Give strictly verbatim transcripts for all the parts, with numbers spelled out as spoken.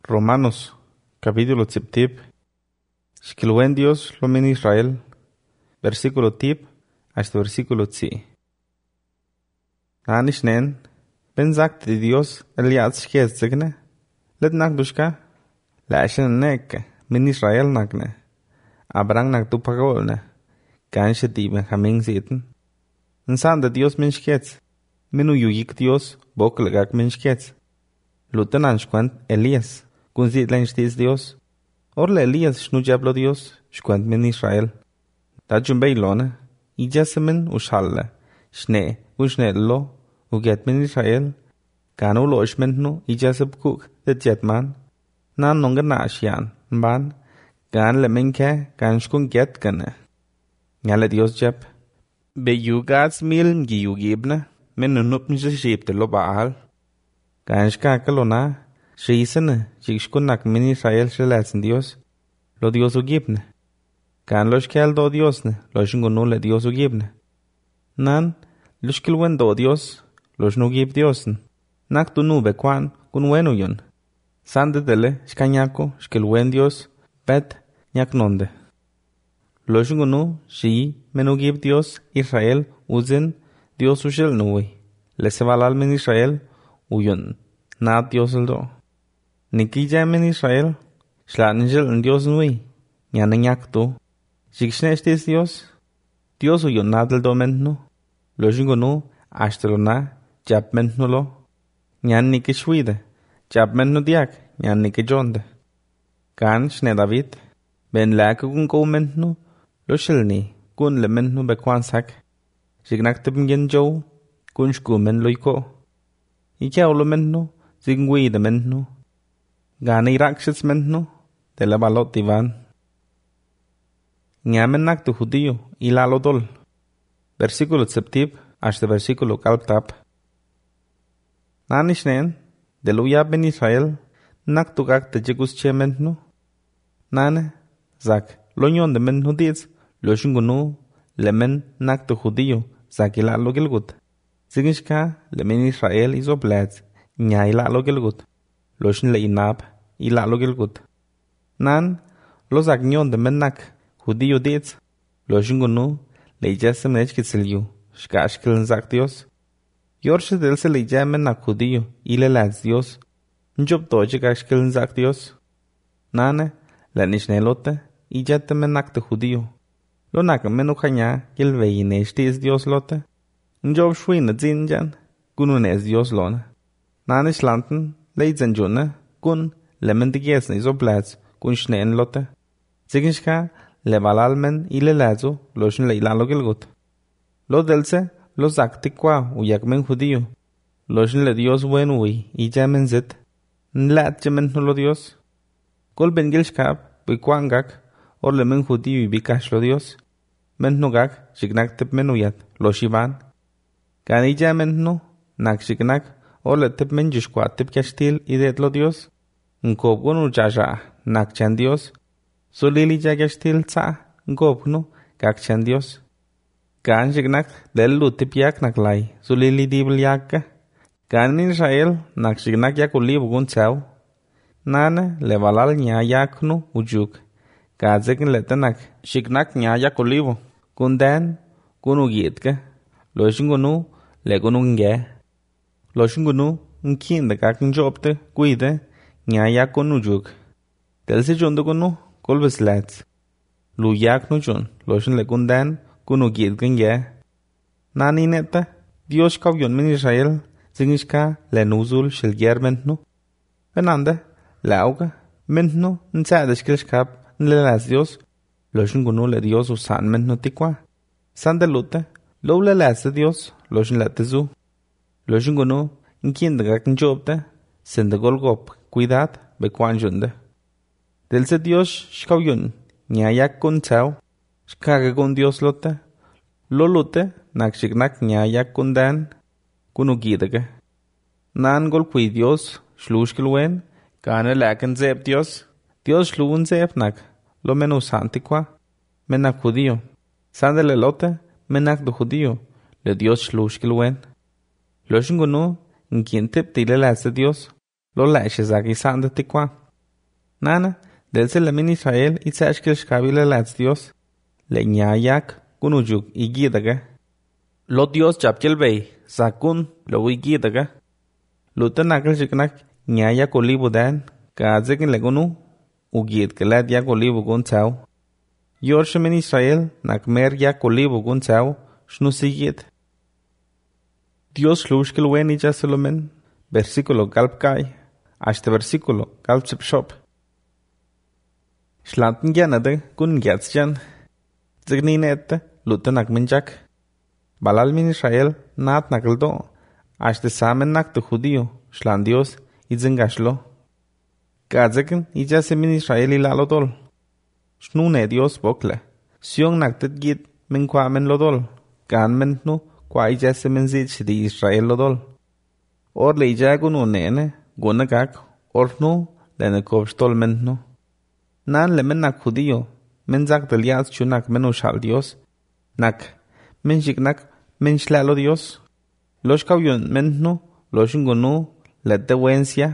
Romanos, capítulo tziptip. Shkilwen Dios lo min Israel, versículo tip hasta versículo tzi. Anish nen, ben sagt di Dios el yaz shkez zigne, let nak dushka, la ashen nek, min Israel nakne, abrang nak tu pagolne, kan sheti Benjamin zitten. Nsan de Dios min shkez, minu yuyik Dios, bok legak min shkez. Luten anshkwant Elias, kun zitlen shtiz Dios. Orle Elias shnu jablo Dios, shkwant min Israel. Da jumbei lone, ijasemen ushalle, shne, ushne lo, uget min Israel. Kanu lo ishmentnu, ijaseb kuk, de jetman. Nan nonga na ashian, ban. Gan le minke, gan shkun get gane. Ngale Dios jab. Be yugats mil ngi yugibne, men nunup njishibte lo baal. Gan shkaka lo na, Sheisene, shikshkunak min Israel shelatzen Dios, lo Dios ugibne. Kan lo shkel do Diosne, lo shingunu le Dios ugibne. Nan, lo shkilwen do Dios, lo shnugib Diosn. Nak tu nube kwan, kun wenu yun. Sande dele, shkanyako, shkilwen Dios, bet, nyak nonde. Lo shingunu, shi, menugib Dios, Israel, uzin, Dios ushel nui. Le sevalal min Israel, uyun. Na Dios el do. Nikija min Israel, shlanjel en Dios nui, nyana nyakto. Shikshne estes Dios, Dios uyo nadel do mentno, lo jingo no, ashtelo na, jab mentno lo, nyan nike shwide, jab mentno diak, nyan nike jonde. Kan shne David, ben lake kun go mentno, lo shilni, kun le mentno bekwan sak, shignak tibn gen jow, kun shku men lo yko. Ike lo mentno, zingwi de mentno. Gane irakshits mentno, de la balot divan. Nyamen nak tu judío, y la lodol. Versículo tzeptib, hasta versículo kalptap. Nanishnen, de lo yab ben Israel, nak tu gak te jegus che mentno. Nane, zak, lo nyon de mentno diz, lo shingunu, le men nak tu judío, zak ila lo gilgut. Zigishka, le men Israel iso bladz, nya ila lo gilgut. Lo shin le inab, ila lo gilgut. Nan, lo zak nyon de menak, judío diz, lo shingunu, le ijasem nechkitzilyu, shka ashkilin zak Dios. Yorshe delse le ijamen nak judío, ile ladz Dios, njob doje ashkilin zak Dios. Nane, le nishnelote, ijate menak te judío. Lo nak menukanya, gilvei neshtiz Dios lote. Njob shwine zinjan, gununes Dios lone. Nane shlanten, Leidzen junne, kun lemen de gesne iso bladz, kun schneen lotte. Zigishka, le valalmen ile lazo, loschen le ilalo gilgut. Lo delse, lo zakti kwa, uyakmen judío. Loschen le Dios wen ui, ijamen zit. Nlat jemen lo Dios. Kol ben gilshkab, bikwangak, or lemen judío ibikash lo Dios. Men nogak, shignak tep menuyat, lo shivan. Gan ijamen no, nak shignak, Ole tip men jishkwa tip kashtil idet lo Dios. Nkob gonu jaja nak chan Dios. So lili jagashtil tsa nkob no kak chan Dios. Gan shignak lelu tip yak nak lai. So lili dibl yakka. Gan in Israel nak shignak yak ulib gun tsaw. Nane levalal nya yak no ujuk. Gazek letanak shignak nya yak ulibo. Kundan gunu gietka. Lo shingunu le gunu nge. Lo shingunu, nkin de kak njopte, kuide, nya yak kon ujuk. Tel se jondo kono, kolbes lats. Lu yak no jon, lo shin le kundan, kono giet genge. Nani neta, Dios kavyon min Israel, zingishka, le nuzul, shil germent no. Benande, lauga, ment no, nsade shkilshkap, nle las Dios, lo shingunu le Dios usan ment no tikwa. Sande lute, lo le las Dios, lo shin le tezu. Lo shingunu, nkin de gak njobte, sende golgop, cuidad, bekwan junde. Delse Dios shkawyun, nyayak kun tsaw, shkaga kun Dios lote, lo lote, nak shignak nyayak kun dan, kunu gidege. Nan gol kui Dios, shlushkilwen, kane laken zeb Dios, Dios shluun zeb nak, lo menu santikwa, menak judío. Sandele lote, menak do judío, le Dios shlushkilwen. Lo shingunu, nkin tip tile las de Dios, lo lashe zaki sande tikwa. Nana, del se lemin Israel itzashkel shkabile lats Dios. Le nyayak kunujug igidaga. Lo Dios chapchel bay, sakun lo igidaga. Luta nakal shiknak nyayak olivo dan, kazekin legunu, ugid kelad yak olivo gun tau. Yorshemen Israel nakmer yak olivo gun tau, shnusigit. Dios lushkel wen ichasolomen, versículo galpkai, hasta versículo galpsipshop. Schlanten janade kun getsjan. Zigninette luta nakmenjak. Balal min Israel nat nakaldo. Hasta samen nak de judío, shlan Dios izengashlo. Kazekin ijase min Israel ilalodol. Shnune Dios bokle. Siong naktet git men kwa men lodol. Gan men nu kwa ijase men zich di Israel lodol. Or le ijagun unene gunagak or nu lene kobstol men nu. Nan le men nak judío, men zak del yaz chunak men ushal Dios. Nak, men shiknak, men shlalo Dios. Los kawyun men nu, los ngunu, le dewencia.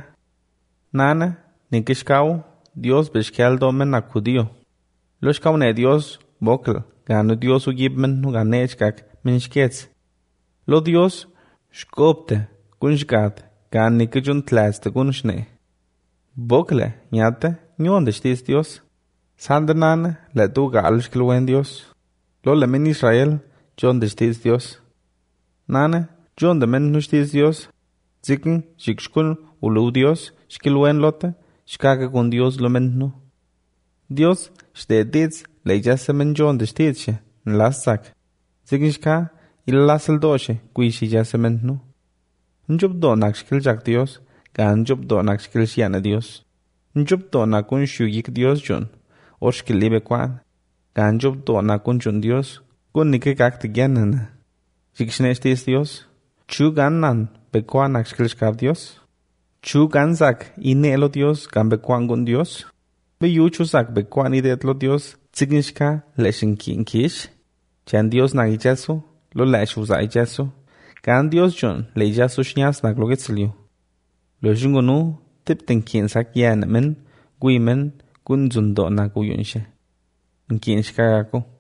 Nana, nikishkaw, Dios beshkialdo men nak judío. Los kawne Dios bokl, ganu Dios ugib men nu ganechkak, men shketz. Lo Dios, shkopte, kunshkat, gan nikijun tlaste kunshne. Bokle, nyate, ¿Ñonde estés Dios? Sandanan, le tu galshkelwen Dios. Lo le men Israel, ¿Ñonde estés Dios? Nane, ¿Ñonde men no estés Dios? Zikin, shikshkun, ulu Dios, shkelwen lote, shkaka con Dios lo men no. Dios, shteditz, le jase men ¿Ñonde estés? Nlasak. Zikin shka, il lasel doche, kuishi jase men no. Njub do nakshkel jak Dios, gan njub do nakshkel shiana Dios. Njub do na kun shuyik Dios jun, or shkilibe kwan. Gan njub do na kun jun Dios, kun nike kakti genana. Shikshnestis Dios, chu gan nan, bekwan nak shkilshkab Dios. Chu gan zak, inelo Dios, gan bekwan gun Dios. Be yuchu zak bekwan idetlo Dios, tsignishka, leshin kinkish. Chan Dios na ijasu, lo lesh uza ijasu. Gan Dios jun, le ijasu shnyas nak lo getzliu. Lo jungunu, tipten kin sak yan men, gui men, gun zundo na guyunshe. Nkin shkagako.